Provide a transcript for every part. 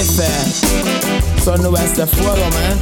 dice, son nubes de fuego, man.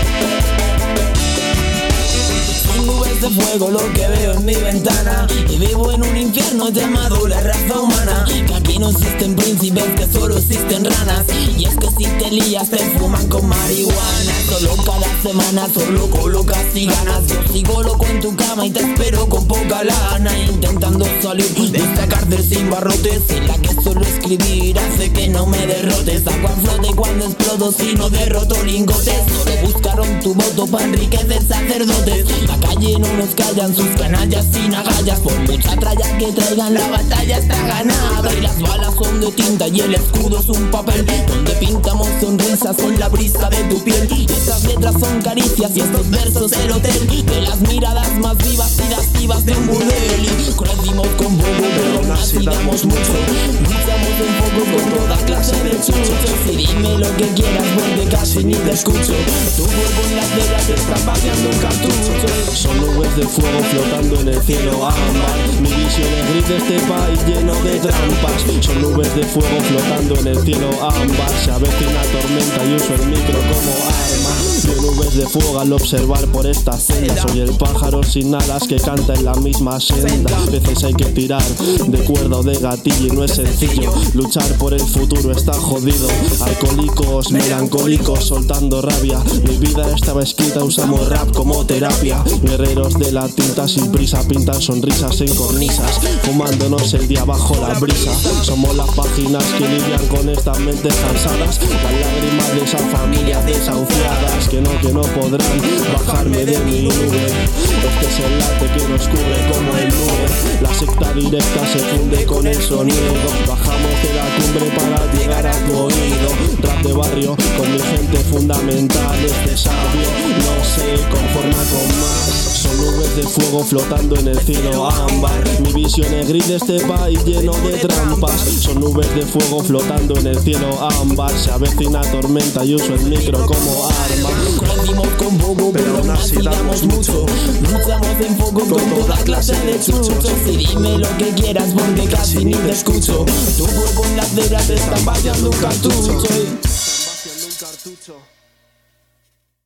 Son nubes de fuego lo que veo en mi ventana, y vivo en un infierno llamado la raza humana. Que aquí no existen príncipes, que solo existen ranas. Y es que si te lías te fuman con marihuana. Solo cada semana, solo colocas y ganas. Yo sigo loco en tu cama y te espero con poca lana, intentando salir de esta cárcel sin barrotes, en la que solo escribir hace que no me derrotes. Agua a flote cuando exploto si no derroto lingotes. Solo buscaron tu voto para enriquecer sacerdotes. La calle no nos callan sus canallas sin agallas. Por mucha tralla que traigan la batalla está ganada. Y las balas son de tinta y el escudo es un papel donde pintamos sonrisas con la brisa de tu piel. Y estas letras son caricias y estos versos el hotel de las miradas más vivas y lascivas de un burdel. Y crecimos con poco pero nacimos mucho. Luchamos un poco con toda clase de chuchos. Y dime lo que quieras porque casi ni te escucho. Tu cuerpo en las velas está vaciando un cartucho. Son nubes de fuego flotando en el cielo ámbar. Mi visión es gris de este país lleno de trampas. Son nubes de fuego flotando en el cielo ámbar. Se avecina tormenta y uso el micro como arma. De nubes de fuego al observar por esta senda. Soy el pájaro sin alas que canta en la misma senda. A veces hay que tirar de cuerda o de gatillo y no es sencillo. Luchar por el futuro está jodido. Alcohólicos, melancólicos, soltando rabia. Mi vida estaba escrita, usamos rap como terapia. Guerreros de la tinta sin prisa pintan sonrisas en cornisas, fumándonos el día bajo la brisa. Somos las páginas que lidian con estas mentes cansadas, las lágrimas de esas familias desahuciadas que no podrán bajarme de mi nube. Este es el late que nos cubre como el nube. La secta directa se funde con el sonido. Bajamos de la cumbre para llegar a tu oído. Rap de barrio con mi gente fundamental. Este sabio no se conforma con más. Son nubes de fuego flotando en el cielo ámbar. Mi visión es gris de este país lleno de trampas. Son nubes de fuego flotando en el cielo ámbar. Se avecina tormenta y uso el micro como arma. Crecimos con poco pero nacimos mucho. Luchamos en foco con toda clase de chuchos. Y dime lo que quieras porque casi ni te escucho. Tu cuerpo en las velas te está vaciando un cartucho.